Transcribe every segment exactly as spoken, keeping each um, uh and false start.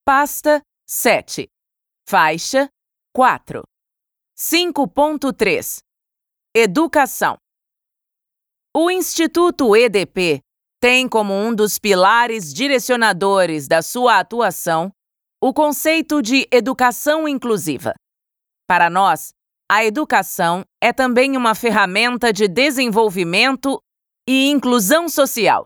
Pasta sete. Faixa quatro. cinco ponto três. Educação. O Instituto E D P tem como um dos pilares direcionadores da sua atuação o conceito de educação inclusiva. Para nós, a educação é também uma ferramenta de desenvolvimento e inclusão social.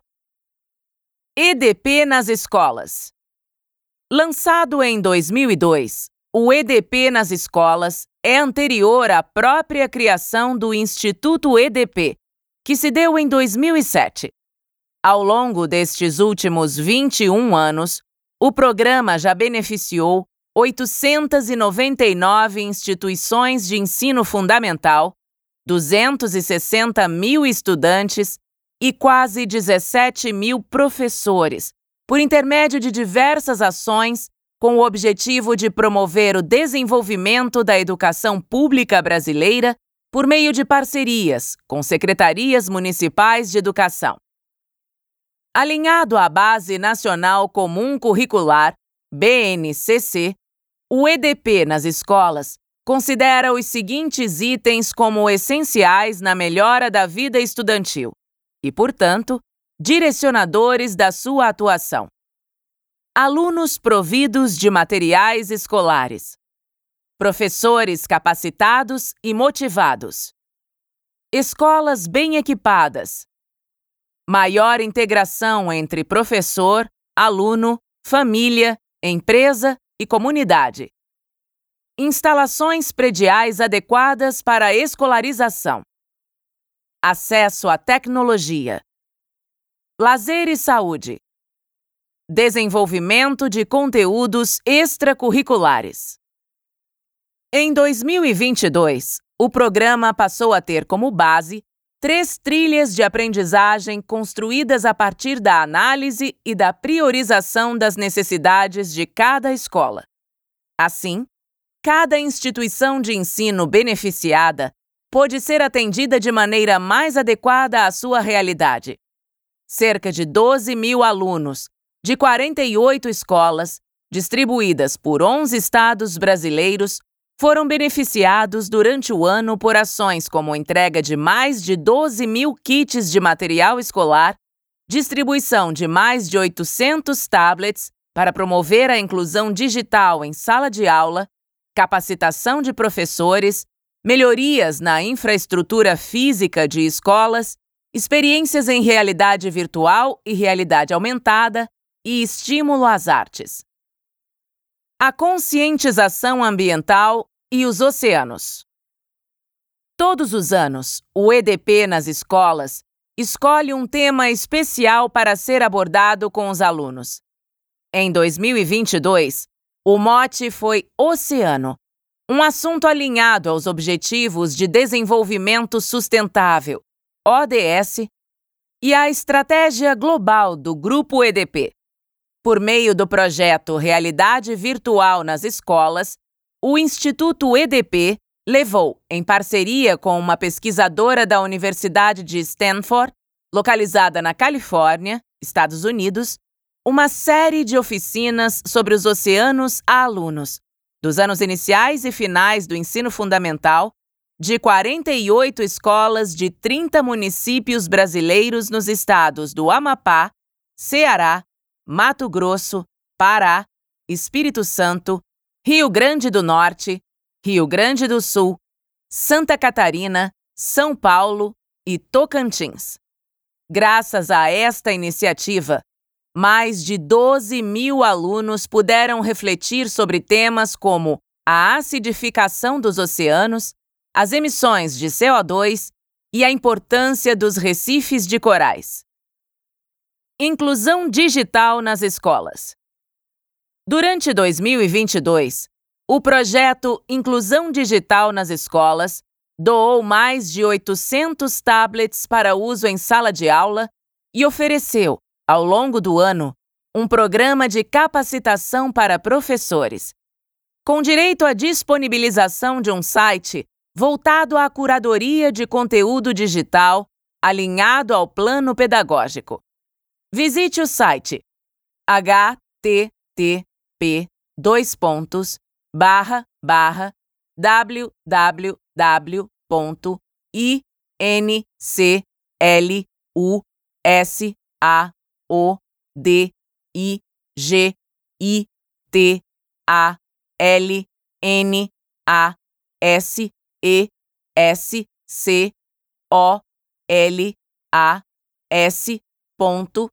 E D P nas escolas. Lançado em dois mil e dois, o E D P nas escolas é anterior à própria criação do Instituto E D P, que se deu em dois mil e sete. Ao longo destes últimos vinte e um anos, o programa já beneficiou oitocentas e noventa e nove instituições de ensino fundamental, duzentos e sessenta mil estudantes e quase dezessete mil professores, por intermédio de diversas ações com o objetivo de promover o desenvolvimento da educação pública brasileira por meio de parcerias com secretarias municipais de educação. Alinhado à Base Nacional Comum Curricular, B N C C, o E D P nas escolas considera os seguintes itens como essenciais na melhora da vida estudantil e, portanto, direcionadores da sua atuação. Alunos providos de materiais escolares. Professores capacitados e motivados. Escolas bem equipadas. Maior integração entre professor, aluno, família, empresa e comunidade. Instalações prediais adequadas para a escolarização. Acesso à tecnologia. Lazer e saúde. Desenvolvimento de conteúdos extracurriculares. Em dois mil e vinte e dois, o programa passou a ter como base três trilhas de aprendizagem construídas a partir da análise e da priorização das necessidades de cada escola. Assim, cada instituição de ensino beneficiada pôde ser atendida de maneira mais adequada à sua realidade. Cerca de doze mil alunos, de quarenta e oito escolas, distribuídas por onze estados brasileiros, foram beneficiados durante o ano por ações como entrega de mais de doze mil kits de material escolar, distribuição de mais de oitocentos tablets para promover a inclusão digital em sala de aula, capacitação de professores, melhorias na infraestrutura física de escolas, experiências em realidade virtual e realidade aumentada e estímulo às artes. A conscientização ambiental e os oceanos. Todos os anos, o E D P nas escolas escolhe um tema especial para ser abordado com os alunos. Em dois mil e vinte e dois, o mote foi Oceano, um assunto alinhado aos Objetivos de Desenvolvimento Sustentável, O D S, e à Estratégia Global do Grupo E D P. Por meio do projeto Realidade Virtual nas Escolas, o Instituto E D P levou, em parceria com uma pesquisadora da Universidade de Stanford, localizada na Califórnia, Estados Unidos, uma série de oficinas sobre os oceanos a alunos, dos anos iniciais e finais do ensino fundamental, de quarenta e oito escolas de trinta municípios brasileiros nos estados do Amapá, Ceará, Mato Grosso, Pará, Espírito Santo, Rio Grande do Norte, Rio Grande do Sul, Santa Catarina, São Paulo e Tocantins. Graças a esta iniciativa, mais de doze mil alunos puderam refletir sobre temas como a acidificação dos oceanos, as emissões de C O dois e a importância dos recifes de corais. Inclusão digital nas escolas. Durante dois mil e vinte e dois, o projeto Inclusão Digital nas Escolas doou mais de oitocentos tablets para uso em sala de aula e ofereceu, ao longo do ano, um programa de capacitação para professores, com direito à disponibilização de um site voltado à curadoria de conteúdo digital alinhado ao plano pedagógico. Visite o site h t t p dois pontos barra barra www ponto inclusionistausolinas ponto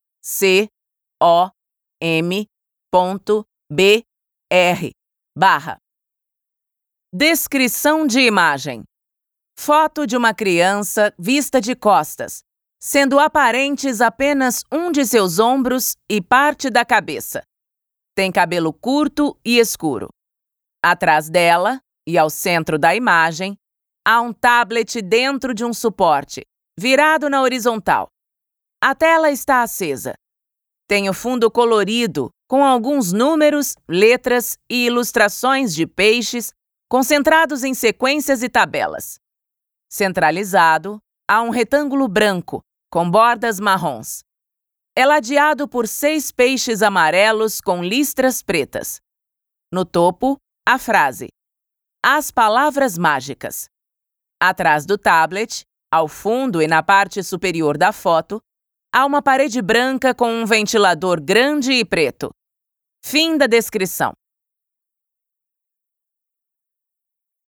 com ponto br barra. Descrição de imagem. Foto de uma criança vista de costas, sendo aparentes apenas um de seus ombros e parte da cabeça. Tem cabelo curto e escuro. Atrás dela, e ao centro da imagem, há um tablet dentro de um suporte, virado na horizontal. A tela está acesa. Tem o fundo colorido, com alguns números, letras e ilustrações de peixes concentrados em sequências e tabelas. Centralizado, há um retângulo branco, com bordas marrons. É ladeado por seis peixes amarelos com listras pretas. No topo, a frase: As palavras mágicas. Atrás do tablet, ao fundo e na parte superior da foto, há uma parede branca com um ventilador grande e preto. Fim da descrição.